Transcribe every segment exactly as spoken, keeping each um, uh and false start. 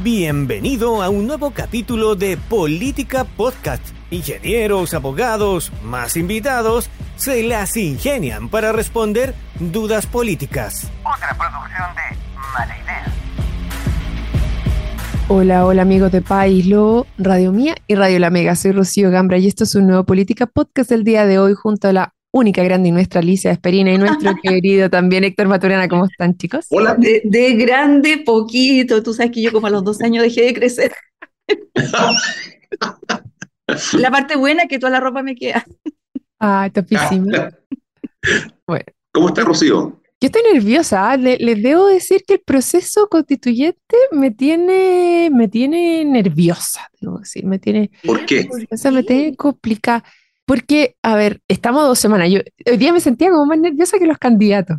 Bienvenido a un nuevo capítulo de Política Podcast. Ingenieros, abogados, más invitados, se las ingenian para responder dudas políticas. Otra producción de Mala Idea. Hola, hola amigos de País Lobo, Radio Mía y Radio La Mega. Soy Rocío Gambra y esto es un nuevo Política Podcast del día de hoy junto a la única, grande y nuestra Alicia Esperina y nuestro querido también Héctor Maturana. ¿Cómo están, chicos? Hola. De, de grande, poquito. Tú sabes que yo como a los dos años dejé de crecer. La parte buena es que toda la ropa me queda. Ah, topísima. Bueno. ¿Cómo está, Rocío? Yo estoy nerviosa, ¿eh? Le, les debo decir que el proceso constituyente me tiene, me tiene nerviosa, debo decir, me tiene... ¿Por qué? O sea, me tiene complicada. Porque, a ver, estamos dos semanas. Yo hoy día me sentía como más nerviosa que los candidatos.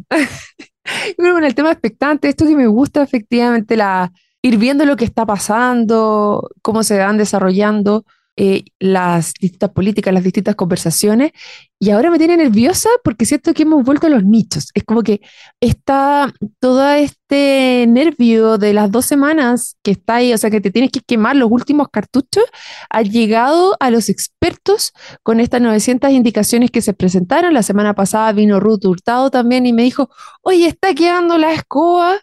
Yo creo que con el tema expectante, esto que me gusta efectivamente, la, ir viendo lo que está pasando, cómo se van desarrollando eh, las distintas políticas, las distintas conversaciones. Y ahora me tiene nerviosa porque siento que hemos vuelto a los nichos. Es como que está todo este nervio de las dos semanas que está ahí, o sea, que te tienes que quemar los últimos cartuchos, ha llegado a los expertos con estas novecientas indicaciones que se presentaron. La semana pasada vino Ruth Hurtado también y me dijo, oye, está quedando la escoba,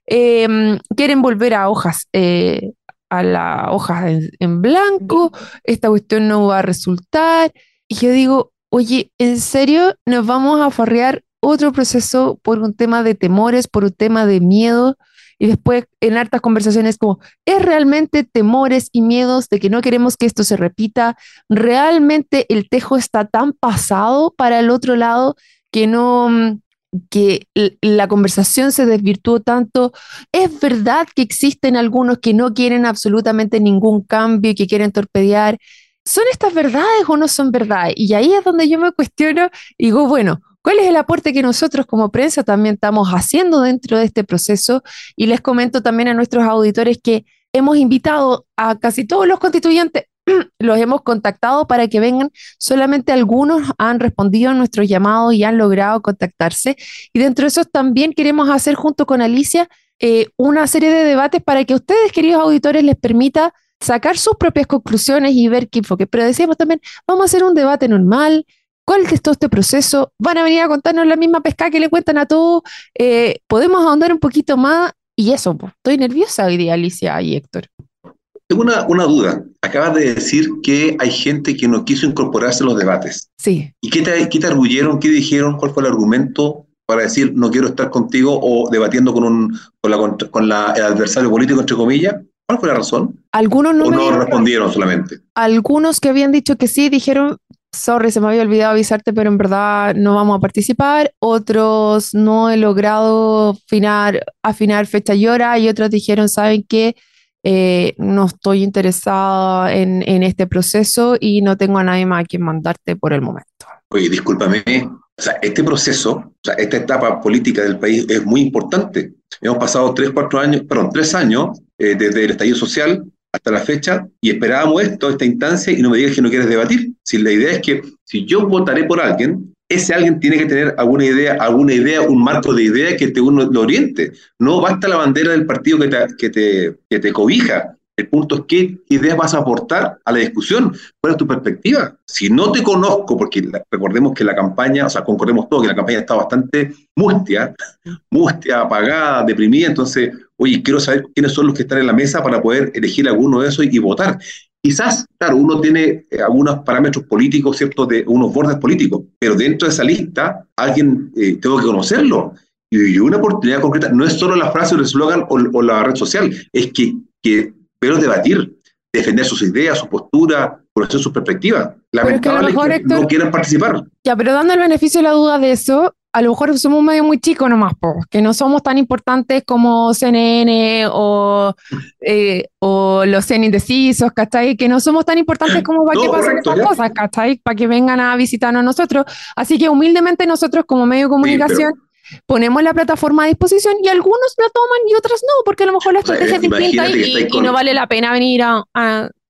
eh, quieren volver a hojas, eh, a las hojas en, en blanco, esta cuestión no va a resultar. Y yo digo, oye, ¿en serio nos vamos a farrear otro proceso por un tema de temores, por un tema de miedo? Y después en hartas conversaciones como, ¿es realmente temores y miedos de que no queremos que esto se repita? ¿Realmente el tejo está tan pasado para el otro lado que no... que la conversación se desvirtuó tanto? ¿Es verdad que existen algunos que no quieren absolutamente ningún cambio y que quieren torpedear? ¿Son estas verdades o no son verdades? Y ahí es donde yo me cuestiono y digo, bueno, ¿cuál es el aporte que nosotros como prensa también estamos haciendo dentro de este proceso? Y les comento también a nuestros auditores que hemos invitado a casi todos los constituyentes, los hemos contactado para que vengan, solamente algunos han respondido a nuestros llamados y han logrado contactarse, y dentro de esos también queremos hacer junto con Alicia eh, una serie de debates para que a ustedes, queridos auditores, les permita sacar sus propias conclusiones y ver qué enfoque. Pero decíamos también, vamos a hacer un debate normal. ¿Cuál es todo este proceso? ¿Van a venir a contarnos la misma pescada que le cuentan a todos? Eh, ¿podemos ahondar un poquito más? Y eso, pues, estoy nerviosa hoy día, Alicia y Héctor. Tengo una, una duda. Acabas de decir que hay gente que no quiso incorporarse a los debates. Sí. ¿Y qué te, qué te arguyeron? ¿Qué dijeron? ¿Cuál fue el argumento para decir no quiero estar contigo o debatiendo con, un, con, la, con la, el adversario político, entre comillas? ¿Cuál fue la razón? Algunos no, ¿O me no habían... respondieron solamente? Algunos que habían dicho que sí, dijeron, sorry, se me había olvidado avisarte, pero en verdad no vamos a participar. Otros no he logrado afinar, afinar fecha y hora, y otros dijeron, ¿saben qué? Eh, no estoy interesada en, en este proceso y no tengo a nadie más a quien mandarte por el momento. Oye, discúlpame, o sea, este proceso, o sea, esta etapa política del país es muy importante. Hemos pasado tres, cuatro años, perdón, tres años eh, desde el estallido social hasta la fecha y esperábamos esto, esta instancia, y no me digas que no quieres debatir. Si la idea es que si yo votaré por alguien, ese alguien tiene que tener alguna idea, alguna idea, un marco de idea que te uno lo oriente. No basta la bandera del partido que te, que te, que te cobija. El punto es qué ideas vas a aportar a la discusión, cuál es tu perspectiva. Si no te conozco, porque la, recordemos que la campaña, o sea, concordemos todos que la campaña está bastante mustia, mustia, apagada, deprimida, entonces, oye, quiero saber quiénes son los que están en la mesa para poder elegir alguno de esos y, y votar. Quizás, claro, uno tiene eh, algunos parámetros políticos, ¿cierto?, de unos bordes políticos, pero dentro de esa lista, alguien eh, tengo que conocerlo. Y, y una oportunidad concreta no es solo la frase o el eslogan o, o la red social, es que, que pero debatir, defender sus ideas, su postura, conocer sus perspectivas. Lamentable es que, que Héctor, no quieran participar. Ya, pero dando el beneficio de la duda de eso, a lo mejor somos un medio muy chico nomás, po, que no somos tan importantes como C N N o, eh, o los C N indecisos, ¿cachai? Que no somos tan importantes como para no, que pasen correcto, estas ya. cosas, ¿cachai? Para que vengan a visitarnos a nosotros. Así que humildemente nosotros como medio de comunicación... Sí, pero... ponemos la plataforma a disposición y algunos la toman y otros no, porque a lo mejor la estrategia o sea, es distinta y, y no vale la pena venir a, a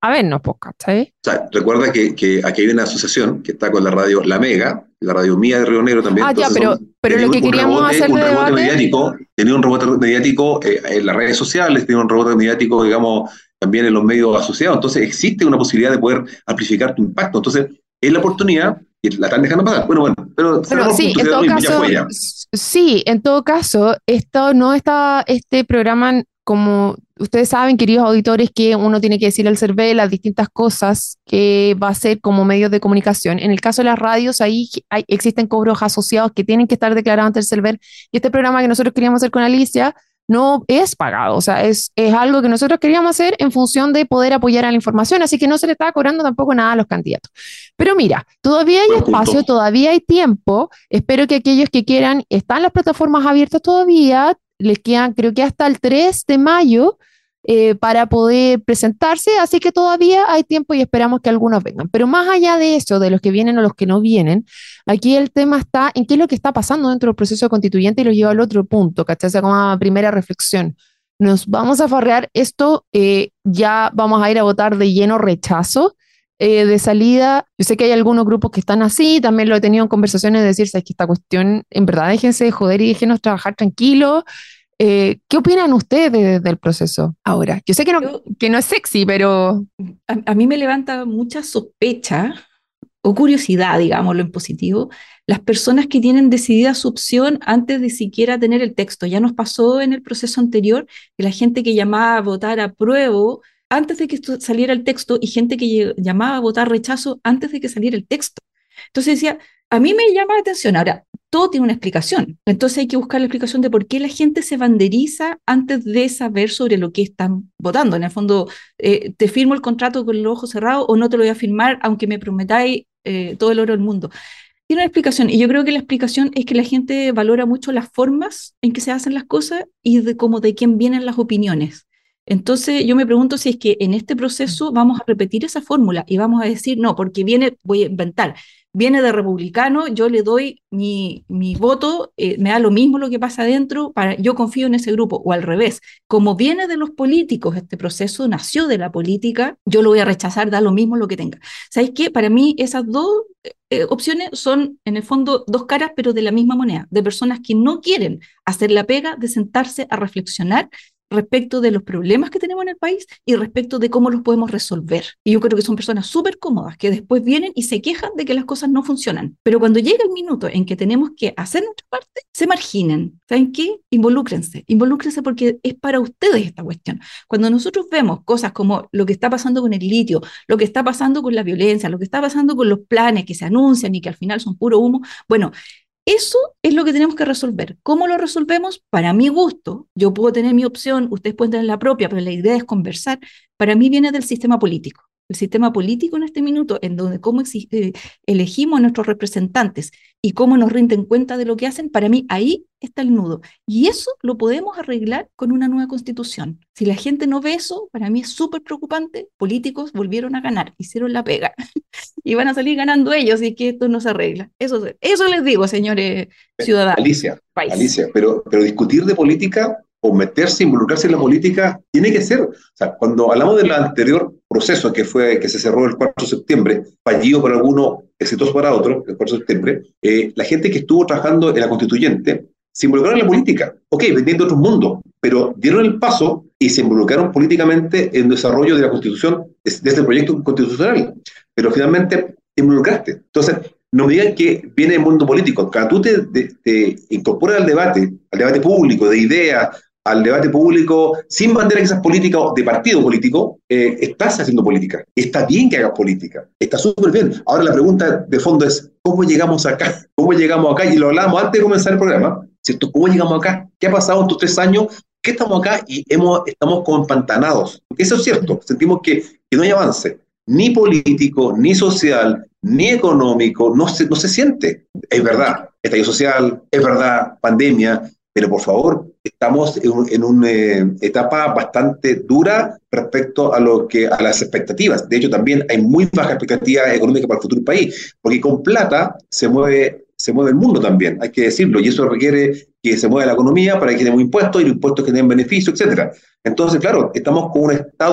a vernos, pues, ¿cachai? O sea, recuerda que, que aquí hay una asociación que está con la radio La Mega, la radio mía de Río Negro también. Ah, ya, Entonces pero, son- pero tenía lo que un- un queríamos rebote- hacer un de rebote debate, mediático, tenía un rebote mediático eh, en las redes sociales, tenía un rebote mediático, digamos, también en los medios asociados. Entonces existe una posibilidad de poder amplificar tu impacto. Entonces, es la oportunidad y la están dejando pasar. Bueno, bueno, pero bueno, cerramos sí, punto, en queda todo lo mismo, ya caso, fue ya. s- sí, en todo caso, esto no está, este programa, como ustedes saben, queridos auditores, que uno tiene que decirle al CERVEL las distintas cosas que va a hacer como medios de comunicación. En el caso de las radios, ahí hay- existen cobros asociados que tienen que estar declarados ante el CERVEL, y este programa que nosotros queríamos hacer con Alicia no es pagado, o sea, es, es algo que nosotros queríamos hacer en función de poder apoyar a la información, así que no se le estaba cobrando tampoco nada a los candidatos. Pero mira, todavía hay Buen punto. espacio, todavía hay tiempo. Espero que aquellos que quieran, están las plataformas abiertas todavía, les quedan creo que hasta el tres de mayo eh, para poder presentarse, así que todavía hay tiempo y esperamos que algunos vengan. Pero más allá de eso, de los que vienen o los que no vienen, aquí el tema está en qué es lo que está pasando dentro del proceso constituyente y lo lleva al otro punto, ¿cachai? O sea, como una primera reflexión. Nos vamos a farrear esto, eh, ya vamos a ir a votar de lleno rechazo. Eh, de salida, yo sé que hay algunos grupos que están así, también lo he tenido en conversaciones de decir, ¿sabes que esta cuestión, en verdad, déjense de joder y déjenos trabajar tranquilos? Eh, ¿qué opinan ustedes de- del proceso ahora? Yo sé que no, Yo- que no es sexy, pero A, a mí me levanta mucha sospecha o curiosidad, digámoslo en positivo, las personas que tienen decidida su opción antes de siquiera tener el texto. Ya nos pasó en el proceso anterior que la gente que llamaba a votar apruebo antes de que esto saliera el texto y gente que lle- llamaba a votar rechazo antes de que saliera el texto. Entonces decía, a mí me llama la atención. Ahora, todo tiene una explicación. Entonces hay que buscar la explicación de por qué la gente se banderiza antes de saber sobre lo que están votando. En el fondo, eh, te firmo el contrato con los ojos cerrados o no te lo voy a firmar aunque me prometáis eh, todo el oro del mundo. Tiene una explicación y yo creo que la explicación es que la gente valora mucho las formas en que se hacen las cosas y de cómo de quién vienen las opiniones. Entonces yo me pregunto si es que en este proceso vamos a repetir esa fórmula y vamos a decir, no, porque viene, voy a inventar, viene de republicano, yo le doy mi, mi voto, eh, me da lo mismo lo que pasa adentro, para, yo confío en ese grupo, o al revés, como viene de los políticos, este proceso nació de la política, yo lo voy a rechazar, da lo mismo lo que tenga. ¿Sabéis qué? Para mí esas dos eh, opciones son en el fondo dos caras, pero de la misma moneda, de personas que no quieren hacer la pega de sentarse a reflexionar respecto de los problemas que tenemos en el país y respecto de cómo los podemos resolver. Y yo creo que son personas súper cómodas que después vienen y se quejan de que las cosas no funcionan. Pero cuando llega el minuto en que tenemos que hacer nuestra parte, se marginen. ¿Saben qué? Involúcrense. Involúcrense porque es para ustedes esta cuestión. Cuando nosotros vemos cosas como lo que está pasando con el litio, lo que está pasando con la violencia, lo que está pasando con los planes que se anuncian y que al final son puro humo, bueno, eso es lo que tenemos que resolver. ¿Cómo lo resolvemos? Para mi gusto, yo puedo tener mi opción, ustedes pueden tener la propia, pero la idea es conversar. Para mí viene del sistema político. El sistema político en este minuto, en donde cómo existe, elegimos a nuestros representantes y cómo nos rinden cuenta de lo que hacen, para mí ahí está el nudo. Y eso lo podemos arreglar con una nueva constitución. Si la gente no ve eso, para mí es súper preocupante. Políticos volvieron a ganar, hicieron la pega y van a salir ganando ellos y que esto no se arregla. Eso, eso les digo, señores ciudadanos. Alicia, País. Alicia, pero, pero discutir de política o meterse, involucrarse en la política, tiene que ser, o sea, cuando hablamos del anterior proceso que fue, que se cerró el cuatro de septiembre, fallido para algunos, exitoso para otros, el cuatro de septiembre, eh, la gente que estuvo trabajando en la constituyente se involucraron en la política, ok, vendiendo otros mundos, pero dieron el paso y se involucraron políticamente en el desarrollo de la constitución, desde este proyecto constitucional, pero finalmente te involucraste. Entonces, no me digan que viene del mundo político. Cuando tú te, te, te incorporas al debate, al debate público, de ideas, al debate público, sin bandera que seas política o de partido político, eh, estás haciendo política. Está bien que hagas política. Está súper bien. Ahora la pregunta de fondo es, ¿cómo llegamos acá? ¿Cómo llegamos acá? Y lo hablábamos antes de comenzar el programa, ¿cierto? ¿Cómo llegamos acá? ¿Qué ha pasado en estos tres años? ¿Qué estamos acá? Y hemos, estamos como empantanados. Porque eso es cierto. Sentimos que, que no hay avance. Ni político, ni social, ni económico. No se, no se siente. Es verdad. Estallido social, es verdad. Pandemia. Pero por favor, estamos en, en una eh, etapa bastante dura respecto a lo que a las expectativas. De hecho, también hay muy baja expectativa económica para el futuro país, porque con plata se mueve, se mueve el mundo también, hay que decirlo, y eso requiere que se mueva la economía para que tenemos impuestos y los impuestos que den beneficio, etcétera. Entonces, claro, estamos con un estado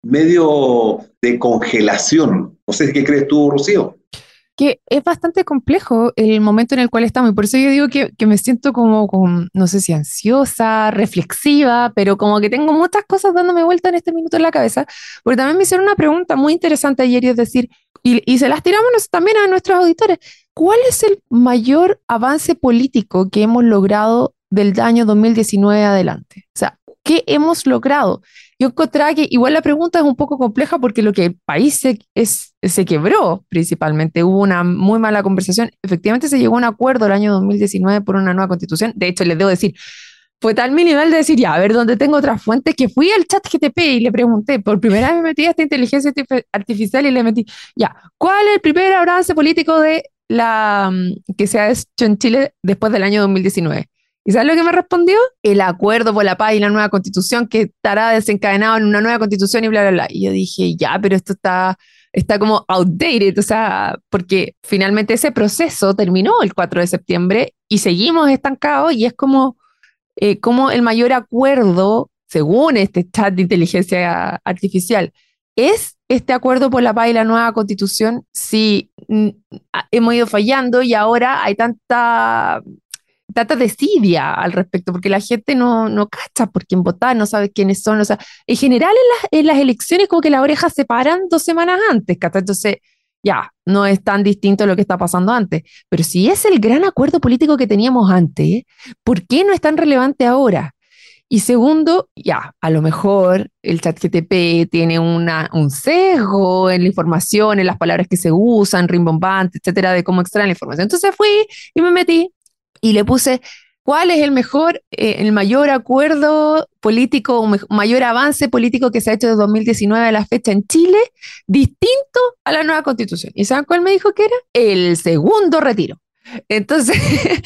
medio de congelación. No sé qué crees tú, Rocío. Que es bastante complejo el momento en el cual estamos, y por eso yo digo que, que me siento como, como, no sé si ansiosa, reflexiva, pero como que tengo muchas cosas dándome vuelta en este minuto en la cabeza, porque también me hicieron una pregunta muy interesante ayer, y es decir, y, y se las tiramos también a nuestros auditores, ¿cuál es el mayor avance político que hemos logrado del año dos mil diecinueve adelante? O sea, ¿qué hemos logrado? Yo encontraba que igual la pregunta es un poco compleja porque lo que el país se, es, se quebró principalmente, hubo una muy mala conversación, efectivamente se llegó a un acuerdo el año dos mil diecinueve por una nueva constitución, de hecho les debo decir, fue tal mi nivel de decir, ya, a ver, ¿dónde tengo otras fuentes? Que fui al chat G T P y le pregunté, por primera vez me metí a esta inteligencia artificial y le metí, ya, ¿cuál es el primer avance político de la que se ha hecho en Chile después del año dos mil diecinueve? ¿Y sabes lo que me respondió? El acuerdo por la paz y la nueva constitución que estará desencadenado en una nueva constitución y bla, bla, bla. Y yo dije, ya, pero esto está, está como outdated, o sea, porque finalmente ese proceso terminó el cuatro de septiembre y seguimos estancados y es como, eh, como el mayor acuerdo, según este chat de inteligencia artificial, es este acuerdo por la paz y la nueva constitución. Sí, mm, hemos ido fallando y ahora hay tanta... tanta desidia al respecto, porque la gente no, no cacha por quién votar, no sabe quiénes son, o sea, en general en las, en las elecciones como que las orejas se paran dos semanas antes, ¿cachai? Entonces, ya, no es tan distinto a lo que está pasando antes, pero si es el gran acuerdo político que teníamos antes, ¿por qué no es tan relevante ahora? Y segundo, ya, a lo mejor el chat G T P tiene una, un sesgo en la información, en las palabras que se usan, rimbombante, etcétera, de cómo extraen la información. Entonces fui y me metí y le puse, ¿cuál es el mejor, eh, el mayor acuerdo político, o mayor avance político que se ha hecho de dos mil diecinueve a la fecha en Chile, distinto a la nueva constitución? ¿Y saben cuál me dijo que era? El segundo retiro. Entonces,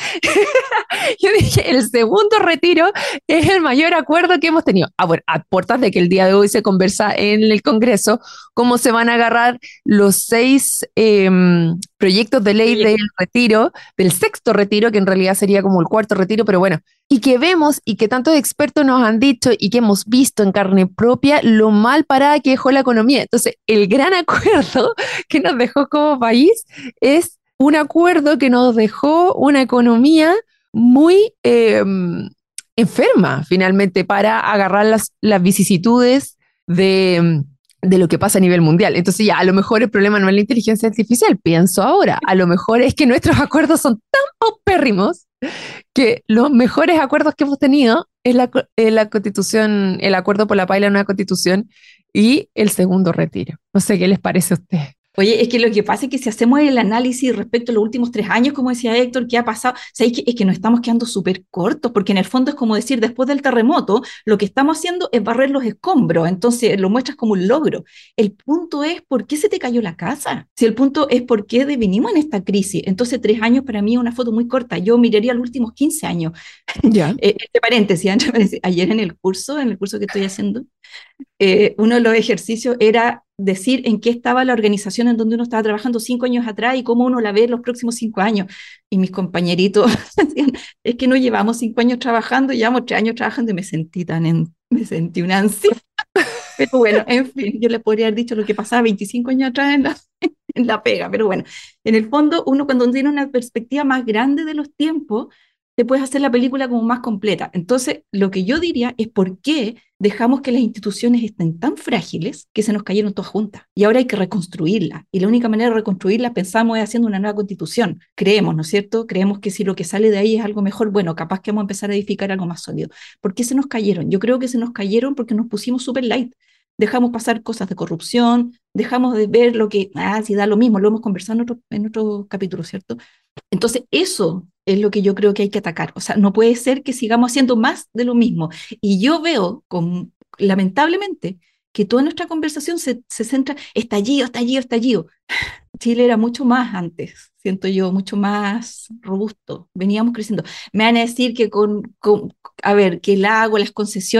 yo dije, el segundo retiro es el mayor acuerdo que hemos tenido. Ah, bueno, a puertas de que el día de hoy se conversa en el Congreso cómo se van a agarrar los seis eh, proyectos de ley del retiro, del sexto retiro, que en realidad sería como el cuarto retiro, pero bueno, y que vemos y que tantos expertos nos han dicho y que hemos visto en carne propia lo mal parada que dejó la economía. Entonces, el gran acuerdo que nos dejó como país es un acuerdo que nos dejó una economía muy eh, enferma, finalmente, para agarrar las, las vicisitudes de, de lo que pasa a nivel mundial. Entonces ya, a lo mejor el problema no es la inteligencia artificial, pienso ahora, a lo mejor es que nuestros acuerdos son tan paupérrimos que los mejores acuerdos que hemos tenido es la, es la constitución, el acuerdo por la paz y la nueva constitución y el segundo retiro. No sé qué les parece a ustedes. Oye, es que lo que pasa es que si hacemos el análisis respecto a los últimos tres años, como decía Héctor, ¿qué ha pasado? O sea, es, que, es que nos estamos quedando súper cortos, porque en el fondo es como decir, después del terremoto, lo que estamos haciendo es barrer los escombros, entonces lo muestras como un logro. El punto es, ¿por qué se te cayó la casa? Si el punto es, ¿por qué devenimos en esta crisis? Entonces, tres años para mí es una foto muy corta. Yo miraría los últimos quince años. Ya. eh, entre paréntesis, entre paréntesis, ayer en el curso, en el curso que estoy haciendo, eh, uno de los ejercicios era decir en qué estaba la organización en donde uno estaba trabajando cinco años atrás y cómo uno la ve en los próximos cinco años. Y mis compañeritos decían, es que no llevamos cinco años trabajando, llevamos tres años trabajando y me sentí tan en, me sentí una ansia. Pero bueno, en fin, yo les podría haber dicho lo que pasaba veinticinco años atrás en la, en la pega, pero bueno, en el fondo uno cuando tiene una perspectiva más grande de los tiempos, te puedes hacer la película como más completa. Entonces, lo que yo diría es por qué dejamos que las instituciones estén tan frágiles que se nos cayeron todas juntas. Y ahora hay que reconstruirlas. Y la única manera de reconstruirlas, pensamos, es haciendo una nueva constitución. Creemos, ¿no es cierto? Creemos que si lo que sale de ahí es algo mejor, bueno, capaz que vamos a empezar a edificar algo más sólido. ¿Por qué se nos cayeron? Yo creo que se nos cayeron porque nos pusimos súper light. Dejamos pasar cosas de corrupción, dejamos de ver lo que, ah, sí da lo mismo, lo hemos conversado en otro, en otro capítulo, ¿cierto? Entonces, eso es lo que yo creo que hay que atacar. O sea, no puede ser que sigamos haciendo más de lo mismo. Y yo veo, con, lamentablemente, que toda nuestra conversación se, se centra, estallido, estallido, estallido. Chile era mucho más antes, siento yo, mucho más robusto. Veníamos creciendo. Me van a decir que con, con a ver, que el agua, las concesiones,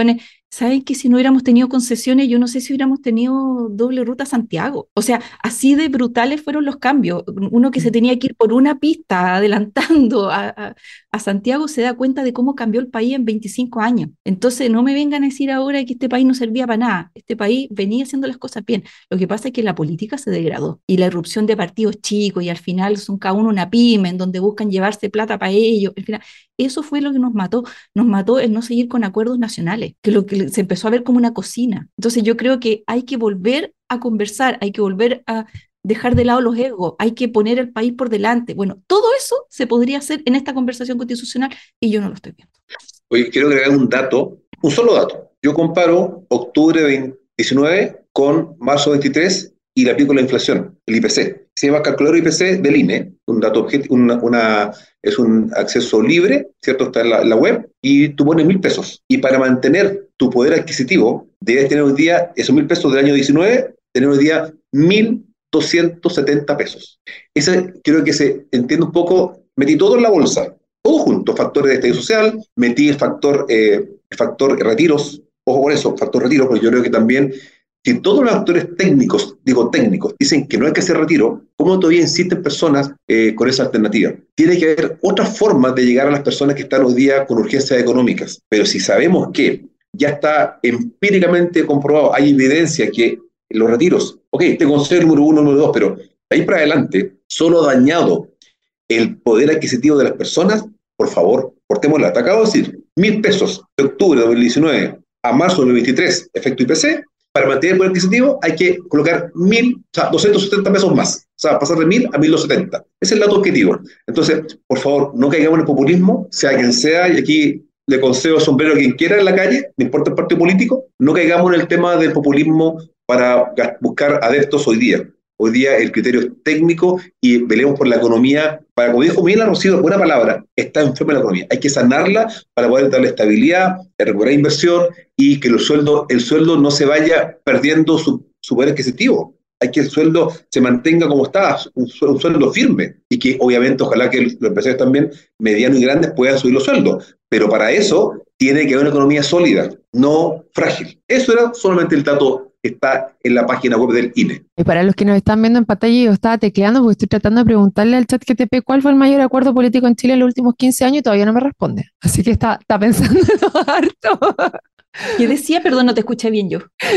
¿Saben que si no hubiéramos tenido concesiones, yo no sé si hubiéramos tenido doble ruta a Santiago? O sea, así de brutales fueron los cambios. Uno que se tenía que ir por una pista adelantando a, a, a Santiago se da cuenta de cómo cambió el país en veinticinco años. Entonces, no me vengan a decir ahora que este país no servía para nada. Este país venía haciendo las cosas bien. Lo que pasa es que la política se degradó y la irrupción de partidos chicos y al final son cada uno una pyme en donde buscan llevarse plata para ellos. Al final, eso fue lo que nos mató. Nos mató el no seguir con acuerdos nacionales, que lo que se empezó a ver como una cocina. Entonces yo creo que hay que volver a conversar, hay que volver a dejar de lado los egos, hay que poner el país por delante. Bueno, todo eso se podría hacer en esta conversación constitucional y yo no lo estoy viendo. Oye, quiero agregar un dato, un solo dato. Yo comparo octubre diecinueve con marzo veintitrés y le aplico la inflación, el I P C. Se llama calculador I P C del I N E, un dato objetivo, una, una, es un acceso libre, ¿cierto? Está en la, la web, y tú pones mil pesos. Y para mantener tu poder adquisitivo, debes tener hoy día, esos mil pesos del año diecinueve, tener hoy día mil doscientos setenta pesos. Ese creo que se entiende un poco, metí todo en la bolsa, todo junto, factores de estallido social, metí el factor, eh, el factor retiros, ojo con eso, factor retiros, porque yo creo que también si todos los actores técnicos, digo técnicos, dicen que no hay que hacer retiro, ¿cómo todavía insisten personas eh, con esa alternativa? Tiene que haber otras formas de llegar a las personas que están hoy día con urgencias económicas. Pero si sabemos que ya está empíricamente comprobado, hay evidencia que los retiros, ok, te concedo el número uno, número dos, pero de ahí para adelante, solo ha dañado el poder adquisitivo de las personas, por favor, cortémosla. Te acabo de decir, mil pesos de octubre de dos mil diecinueve a marzo de dos mil veintitrés, efecto I P C. Para mantener el poder adquisitivo hay que colocar mil, o sea, doscientos setenta pesos más. O sea, pasar de mil a mil doscientos setenta. Ese es el dato objetivo. Entonces, por favor, no caigamos en el populismo, sea quien sea, y aquí le concedo el sombrero a quien quiera en la calle, no importa el partido político, no caigamos en el tema del populismo para buscar adeptos hoy día. Hoy día el criterio es técnico y velemos por la economía. Para, como dijo Mila Rocío, buena palabra, está enferma la economía. Hay que sanarla para poder darle estabilidad, recuperar inversión y que el sueldo, el sueldo no se vaya perdiendo su, su poder adquisitivo. Hay que el sueldo se mantenga como está, un, un sueldo firme. Y que obviamente, ojalá que los empresarios también, medianos y grandes, puedan subir los sueldos. Pero para eso tiene que haber una economía sólida, no frágil. Eso era solamente el dato que está en la página web del I N E. Y para los que nos están viendo en pantalla, yo estaba tecleando porque estoy tratando de preguntarle al chat G T P cuál fue el mayor acuerdo político en Chile en los últimos quince años y todavía no me responde. Así que está, está pensando harto. ¿Qué decía? Perdón, no te escuché bien yo.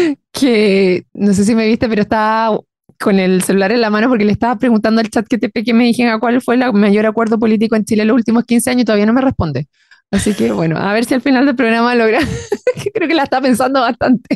Que no sé si me viste, pero estaba con el celular en la mano porque le estaba preguntando al chat G T P que me dijera cuál fue el mayor acuerdo político en Chile en los últimos quince años y todavía no me responde. Así que bueno, a ver si al final del programa logra. Creo que la está pensando bastante.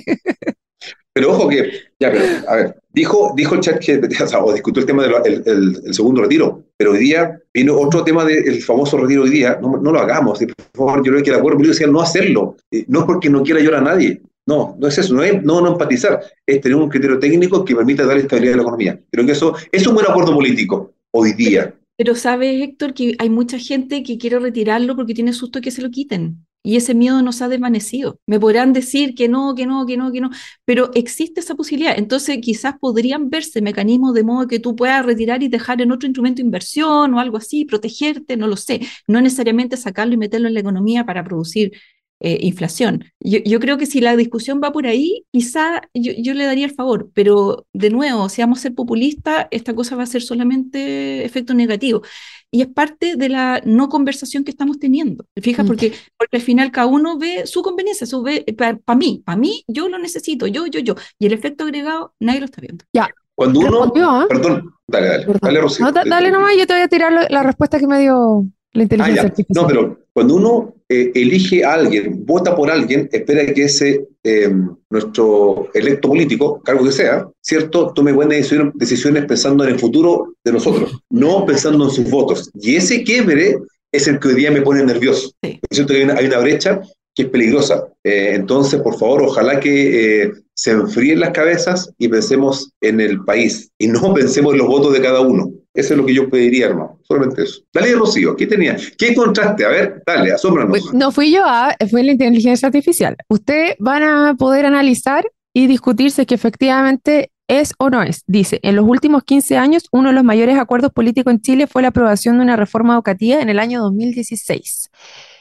Pero ojo que, ya, pero, a ver, dijo, dijo el chat que, o sea, o discutió el tema del el, el, el segundo retiro, pero hoy día vino otro tema del famoso retiro hoy día, no, no lo hagamos, por favor, yo creo que el acuerdo político decía no hacerlo, eh, no es porque no quiera llorar a nadie, no, no es eso, no es no, no empatizar, es tener un criterio técnico que permita darle estabilidad a la economía. Creo que eso es un buen acuerdo político hoy día. Pero sabes, Héctor, que hay mucha gente que quiere retirarlo porque tiene susto de que se lo quiten. Y ese miedo nos ha desvanecido. Me podrán decir que no, que no, que no, que no, pero existe esa posibilidad. Entonces quizás podrían verse mecanismos de modo que tú puedas retirar y dejar en otro instrumento de inversión o algo así, protegerte, no lo sé. No necesariamente sacarlo y meterlo en la economía para producir eh, inflación. Yo, yo creo que si la discusión va por ahí, quizá yo, yo le daría el favor, pero de nuevo, si vamos a ser populistas, esta cosa va a ser solamente efecto negativo. Y es parte de la no conversación que estamos teniendo. ¿Te fijas? Mm. Porque, porque al final cada uno ve su conveniencia, su ve, para pa mí, para mí, yo lo necesito, yo, yo, yo. Y el efecto agregado, nadie lo está viendo. Ya. Cuando uno... Respondió, ¿eh? Perdón, dale, dale. Perdón. Dale, Rocío. No, da, dale nomás, yo te voy a tirar la, la respuesta que me dio la inteligencia ah, artificial. No, pero cuando uno eh, elige a alguien, vota por alguien, espera que ese, eh, nuestro electo político, cargo que sea, ¿cierto?, tome buenas decisiones, decisiones pensando en el futuro de nosotros, no pensando en sus votos. Y ese quiebre es el que hoy día me pone nervioso. Sí. Es cierto que hay una, hay una brecha que es peligrosa. Eh, entonces, por favor, ojalá que eh, se enfríen las cabezas y pensemos en el país, y no pensemos en los votos de cada uno. Eso es lo que yo pediría, hermano. Solamente eso. Dale, Rocío, ¿qué tenía? ¿Qué encontraste? A ver, dale, asómbranos. Pues, no fui yo, ah, fue la inteligencia artificial. Ustedes van a poder analizar y discutir si es que efectivamente es o no es. Dice, en los últimos quince años, uno de los mayores acuerdos políticos en Chile fue la aprobación de una reforma educativa en el año dos mil dieciséis.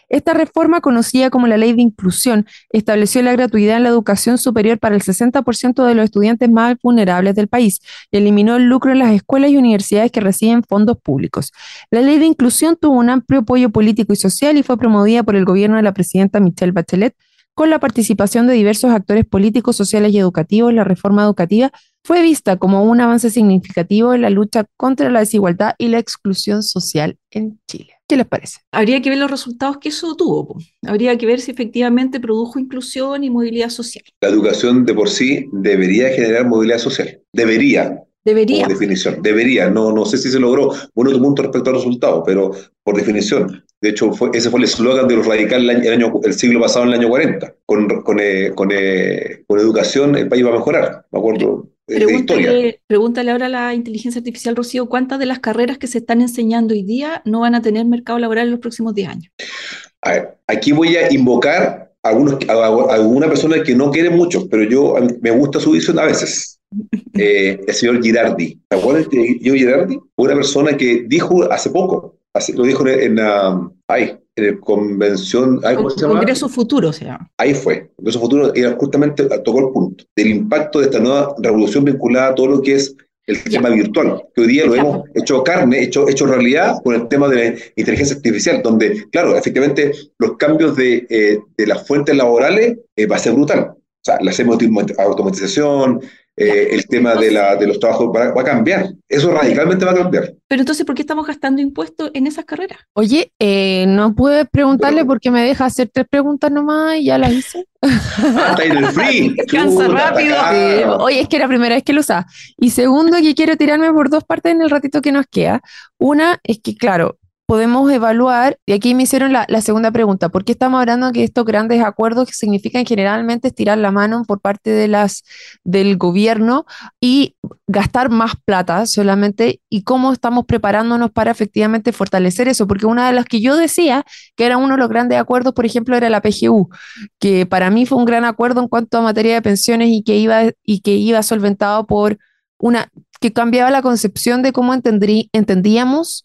Esta reforma, conocida como la Ley de Inclusión, estableció la gratuidad en la educación superior para el sesenta por ciento de los estudiantes más vulnerables del país y eliminó el lucro en las escuelas y universidades que reciben fondos públicos. La Ley de Inclusión tuvo un amplio apoyo político y social y fue promovida por el gobierno de la presidenta Michelle Bachelet, con la participación de diversos actores políticos, sociales y educativos. La reforma educativa fue vista como un avance significativo en la lucha contra la desigualdad y la exclusión social en Chile. ¿Qué les parece? Habría que ver los resultados que eso tuvo, po. Habría que ver si efectivamente produjo inclusión y movilidad social. La educación de por sí debería generar movilidad social. Debería. Debería. Por definición. Debería. No, no sé si se logró. Bueno, tu punto respecto al resultado, pero por definición. De hecho, fue, ese fue el eslogan de los radicales el, año, el siglo pasado, en el año cuarenta. Con, con, eh, con, eh, con educación el país va a mejorar. Me acuerdo. Pregúntale, pregúntale ahora a la inteligencia artificial, Rocío, ¿cuántas de las carreras que se están enseñando hoy día no van a tener mercado laboral en los próximos diez años? A ver, aquí voy a invocar a, algunos, a, a alguna persona que no quiere mucho, pero yo a mí, me gusta su visión a veces. Eh, el señor Girardi. ¿Te acuerdas de yo Girardi? Una persona que dijo hace poco, hace, lo dijo en, en, uh, ay, en el convención, ay, ¿cómo se llama? Congreso Futuro se llama. Ahí fue. Congreso Futuro era justamente, tocó el punto del impacto de esta nueva revolución vinculada a todo lo que es el ya. tema virtual, que hoy día lo ya. hemos hecho carne, hecho, hecho realidad con el tema de la inteligencia artificial, donde, claro, efectivamente los cambios de, eh, de las fuentes laborales eh, va a ser brutal. O sea, la automatización, eh, el tema de, la, de los trabajos va, va a cambiar. Eso radicalmente va a cambiar. Pero entonces, ¿por qué estamos gastando impuestos en esas carreras? Oye, eh, ¿no puedes preguntarle Pero, porque me deja hacer tres preguntas nomás y ya las hice? Ah, está en el free. Cansa rápido. Sí. Oye, es que era la primera vez que lo usaba. Y segundo, que quiero tirarme por dos partes en el ratito que nos queda. Una es que, claro, podemos evaluar, y aquí me hicieron la, la segunda pregunta, ¿por qué estamos hablando que estos grandes acuerdos que significan generalmente estirar la mano por parte de las, del gobierno y gastar más plata solamente, y cómo estamos preparándonos para efectivamente fortalecer eso? Porque una de las que yo decía que era uno de los grandes acuerdos, por ejemplo, era la P G U, que para mí fue un gran acuerdo en cuanto a materia de pensiones y que iba, y que iba solventado por una, que cambiaba la concepción de cómo entendrí, entendíamos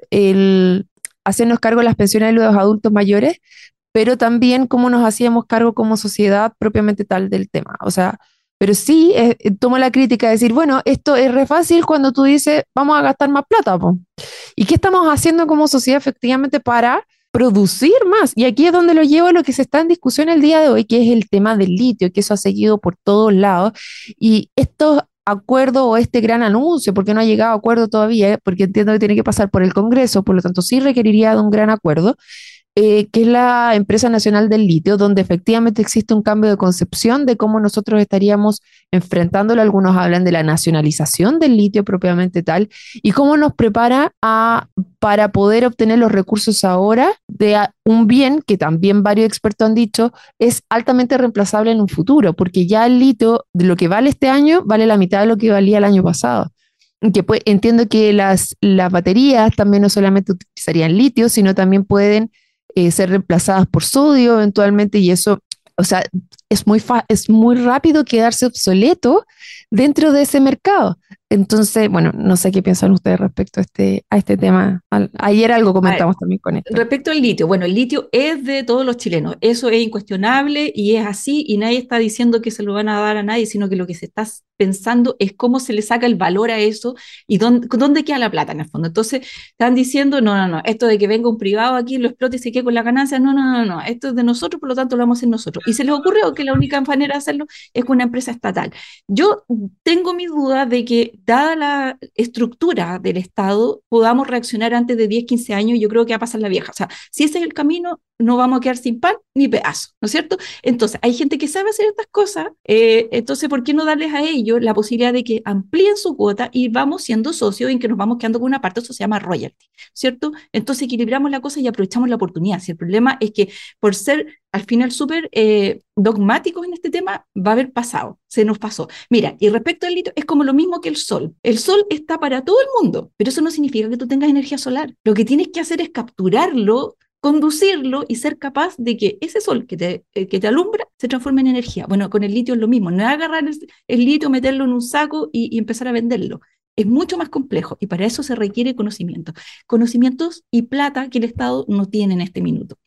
el hacernos cargo de las pensiones de los adultos mayores, pero también cómo nos hacíamos cargo como sociedad propiamente tal del tema. O sea, pero sí eh, tomo la crítica de decir, bueno, esto es re fácil cuando tú dices, vamos a gastar más plata, po. ¿Y qué estamos haciendo como sociedad efectivamente para producir más? Y aquí es donde lo llevo a lo que se está en discusión el día de hoy, que es el tema del litio, que eso ha seguido por todos lados, y estos acuerdo o este gran anuncio, porque no ha llegado a acuerdo todavía, ¿eh? Porque entiendo que tiene que pasar por el Congreso, por lo tanto sí requeriría de un gran acuerdo, eh, que es la Empresa Nacional del Litio, donde efectivamente existe un cambio de concepción de cómo nosotros estaríamos enfrentándolo. Algunos hablan de la nacionalización del litio propiamente tal, y cómo nos prepara a, para poder obtener los recursos ahora de un bien que también varios expertos han dicho es altamente reemplazable en un futuro, porque ya el litio, de lo que vale este año, vale la mitad de lo que valía el año pasado. Que pues, entiendo que las, las baterías también no solamente utilizarían litio, sino también pueden eh, ser reemplazadas por sodio eventualmente, y eso, o sea, es muy, fa- es muy rápido quedarse obsoleto dentro de ese mercado. Entonces, bueno, no sé qué piensan ustedes respecto a este, a este tema. Al, ayer algo comentamos ver, también con esto. Respecto al litio, bueno, el litio es de todos los chilenos, eso es incuestionable y es así, y nadie está diciendo que se lo van a dar a nadie, sino que lo que se está pensando es cómo se le saca el valor a eso y dónde, dónde queda la plata en el fondo. Entonces, están diciendo, no, no, no, esto de que venga un privado aquí, lo explote y se quede con la ganancia, no, no, no, no, esto es de nosotros, por lo tanto lo vamos a hacer nosotros. Y se les ocurrió que la única manera de hacerlo es con una empresa estatal. Yo tengo mis dudas de que, dada la estructura del Estado, podamos reaccionar antes de diez, quince años. Yo creo que va a pasar la vieja. O sea, si ese es el camino, no vamos a quedar sin pan ni pedazo, ¿no es cierto? Entonces, hay gente que sabe hacer estas cosas, eh, entonces, ¿por qué no darles a ellos la posibilidad de que amplíen su cuota y vamos siendo socios en que nos vamos quedando con una parte? Eso se llama royalty, ¿cierto? Entonces, equilibramos la cosa y aprovechamos la oportunidad. Si el problema es que por ser al final súper eh, dogmáticos en este tema, va a haber pasado, se nos pasó. Mira, y respecto al litio, es como lo mismo que el sol. El sol está para todo el mundo, pero eso no significa que tú tengas energía solar. Lo que tienes que hacer es capturarlo, conducirlo y ser capaz de que ese sol que te, eh, que te alumbra se transforme en energía. Bueno, con el litio es lo mismo, no es agarrar el, el litio, meterlo en un saco y, y empezar a venderlo. Es mucho más complejo y para eso se requiere conocimiento. Conocimientos y plata que el Estado no tiene en este minuto.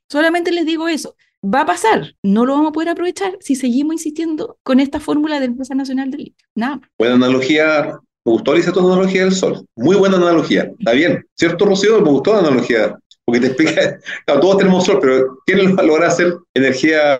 Solamente les digo eso. Va a pasar, no lo vamos a poder aprovechar si seguimos insistiendo con esta fórmula de Empresa Nacional del Litio. Nada. Buena analogía, me gustó, Alicia, tu analogía del sol. Muy buena analogía, está bien. ¿Cierto, Rocío? Me gustó la analogía, porque te explica, claro, todos tenemos sol, pero ¿quién logra hacer energía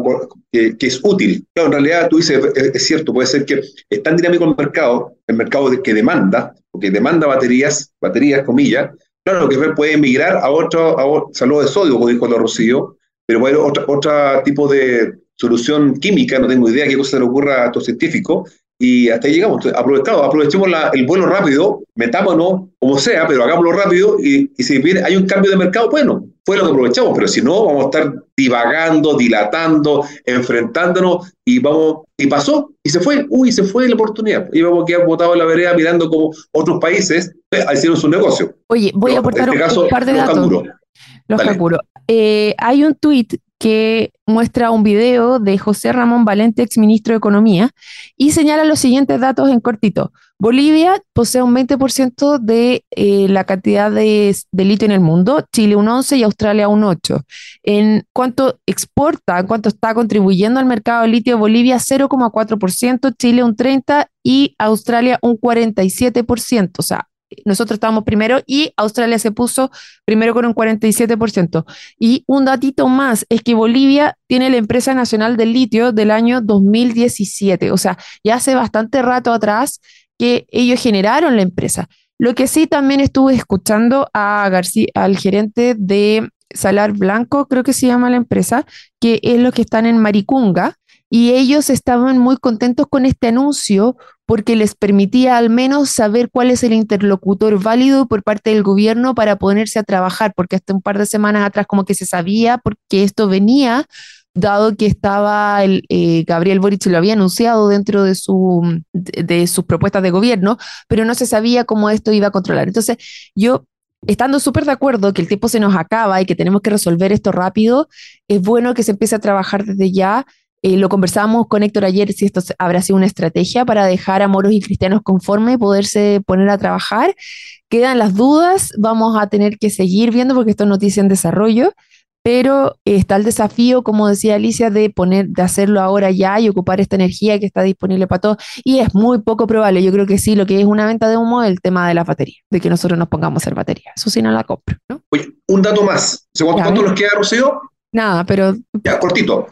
que, que es útil? Claro, en realidad tú dices, es, es cierto, puede ser que es tan dinámico el mercado, el mercado de, que demanda, porque demanda baterías, baterías, comillas, claro, que puede migrar a otro, a otro saludo de sodio, como dijo la Rocío, pero puede haber otro, otro tipo de solución química, no tengo idea qué cosa se le ocurra a estos científicos, y hasta ahí llegamos. Entonces, aprovechamos, aprovechemos la, el vuelo rápido, metámonos como sea, pero hagámoslo rápido, y, y si viene, hay un cambio de mercado, bueno, fue lo que aprovechamos, pero si no, vamos a estar divagando, dilatando, enfrentándonos, y vamos, y pasó, y se fue, uy, se fue la oportunidad, y vamos a quedar botados en la vereda mirando como otros países eh, hicieron su negocio. Oye, voy pero, a aportar en este un, caso, un par de los datos. canguros. Los Dale. canguros. Eh, hay un tuit que muestra un video de José Ramón Valente, exministro de Economía, y señala los siguientes datos en cortito. Bolivia posee un veinte por ciento de eh, la cantidad de, de litio en el mundo, Chile un once por ciento y Australia un ocho por ciento. En cuanto exporta, en cuanto está contribuyendo al mercado de litio, Bolivia cero coma cuatro por ciento, Chile un treinta por ciento y Australia un cuarenta y siete por ciento. O sea, nosotros estábamos primero y Australia se puso primero con un cuarenta y siete por ciento. Y un datito más es que Bolivia tiene la Empresa Nacional del Litio del año dos mil diecisiete. O sea, ya hace bastante rato atrás que ellos generaron la empresa. Lo que sí también estuve escuchando a García, al gerente de Salar Blanco, creo que se llama la empresa, que es los que están en Maricunga, y ellos estaban muy contentos con este anuncio porque les permitía al menos saber cuál es el interlocutor válido por parte del gobierno para ponerse a trabajar, porque hasta un par de semanas atrás como que se sabía porque esto venía, dado que estaba el, eh, Gabriel Boric lo había anunciado dentro de, su, de, de sus propuestas de gobierno, pero no se sabía cómo esto iba a controlar. Entonces yo, estando súper de acuerdo que el tiempo se nos acaba y que tenemos que resolver esto rápido, es bueno que se empiece a trabajar desde ya. Eh, lo conversábamos con Héctor ayer, si esto habrá sido una estrategia para dejar a moros y cristianos conformes y poderse poner a trabajar. Quedan las dudas, vamos a tener que seguir viendo porque esto es noticia en desarrollo, pero eh, está el desafío, como decía Alicia, de, poner, de hacerlo ahora ya y ocupar esta energía que está disponible para todos, y es muy poco probable. Yo creo que sí, lo que es una venta de humo es el tema de la batería, de que nosotros nos pongamos a hacer batería. Eso sí no la compro, ¿no? Oye, un dato más. ¿Cuánto, ¿cuánto nos queda, Rocío? Nada, pero... Ya, cortito.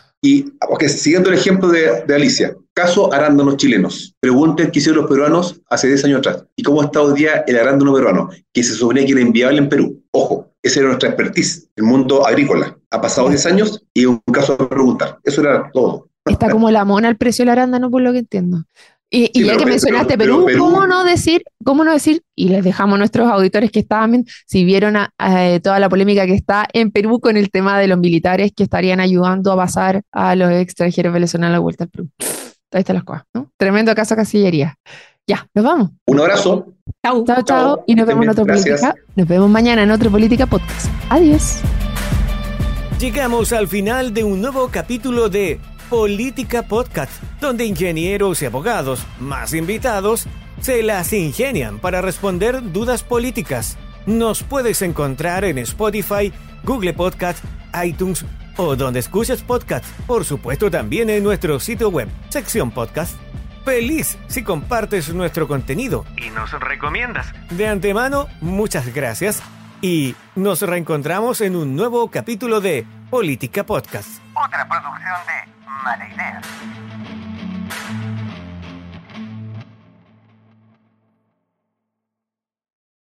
Y okay, siguiendo el ejemplo de, de Alicia, caso arándanos chilenos. Pregunten qué hicieron los peruanos hace diez años atrás y cómo está hoy día el arándano peruano, que se suponía que era inviable en Perú. Ojo, esa era nuestra expertise, el mundo agrícola. Ha pasado diez años y es un caso a preguntar. Eso era todo. Está como la mona el precio del arándano, por lo que entiendo. Y, y sí, ya pero, que mencionaste pero, Perú, pero, Perú, ¿cómo no decir, cómo no decir, y les dejamos a nuestros auditores que estaban viendo, si vieron a, a, toda la polémica que está en Perú con el tema de los militares que estarían ayudando a pasar a los extranjeros venezolanos a la vuelta al Perú? Ahí están las cosas, ¿no? Tremendo caso de casillería. Ya, nos vamos. Un abrazo. Chao, chao, chao. Y nos vemos en otra política. Nos vemos mañana en otro Política Podcast. Adiós. Llegamos al final de un nuevo capítulo de Política Podcast, donde ingenieros y abogados, más invitados, se las ingenian para responder dudas políticas. Nos puedes encontrar en Spotify, Google Podcast, iTunes o donde escuches podcast. Por supuesto también en nuestro sitio web, sección podcast. Feliz si compartes nuestro contenido y nos recomiendas. De antemano, muchas gracias y nos reencontramos en un nuevo capítulo de Política Podcast. Otra producción de Mala Idea.